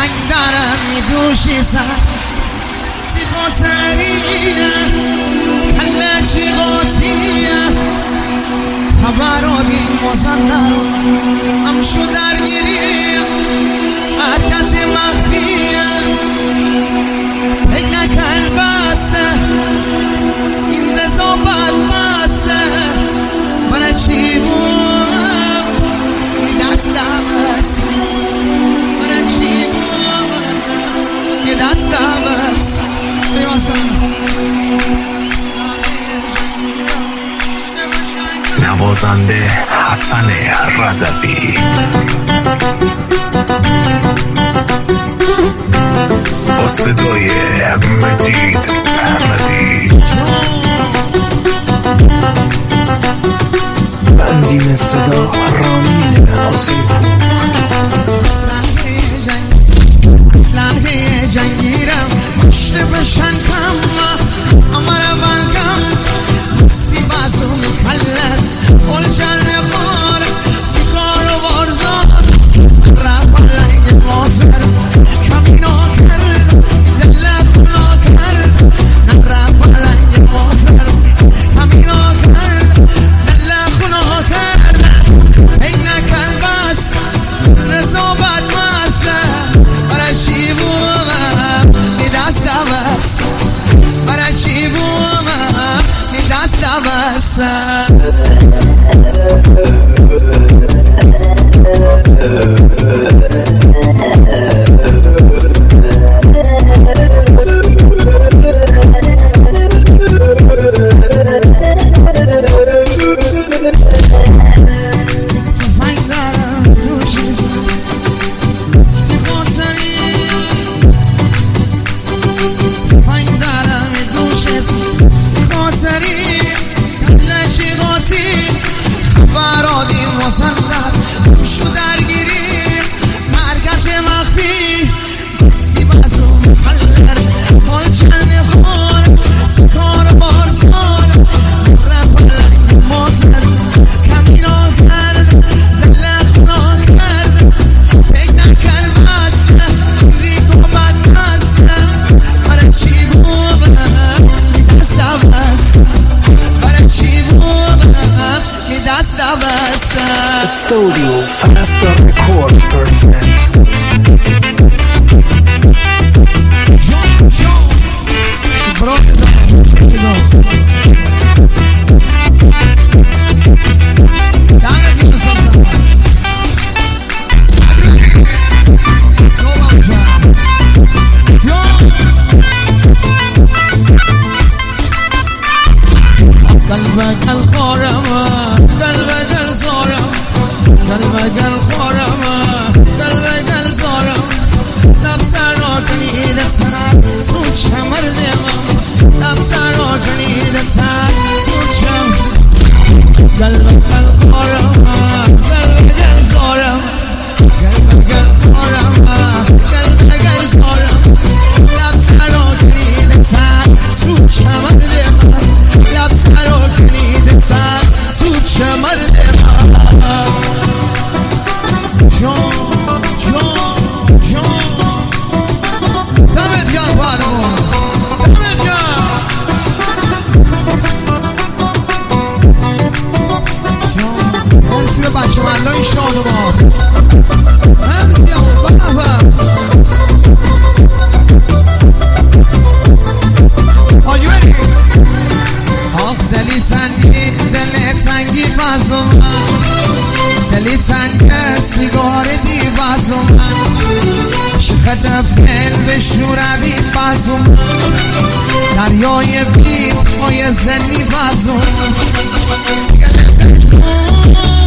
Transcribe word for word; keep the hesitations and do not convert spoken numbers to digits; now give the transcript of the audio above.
دارم میدوشی سر تی خاطریه کله چی قاطیه خبرانی مزندر امشو درگیریه حرکت مخفیه فکر نکن بسه این رضابت بسه برای چی بود این دستم بس برای چی بود این دستم بس نوازنده حسن رضوی با صدای مجید احمدی تنظیم صدا رامین آسیپور اسلحه جنگیرم مشت بشن کم امر بلگم بسی بازو میکلد بول جن خار تیکار و بارزار رفت لنگ مازر کمینا کرد دل خلا کرد رفت لنگ مازر کمینا کرد دل خلا کرد این نکن بس رضابت ماسه برای چی بومم می دستم بس برای چی بومم می دستم بس Studio Faster Record present قلبك الخارمة قلبك الصارم قلبك الخارمة قلبك الصارم لبسر کنی ایدت سر سود شمر دیمم لبسر کنی ایدت سر سود شم قلبك الخارمة قلبك الصارم قلبك الخارمة قلبك الصارم لبسر کنی ایدت سر سود شمر دیمم لبسر کنی ایدت سر سود شمر دیمم جان جان جان دمت گرم بانو دمت گرم جان مرسی به بچه ملای شادمان مرسی بابا آجی بری آخ دلی تنگی دلی تنگی بازم دلی تنگ سیگار دی بازم شخط فیل به شوربی بازم دریای بی پای زنی بازم گلتش کن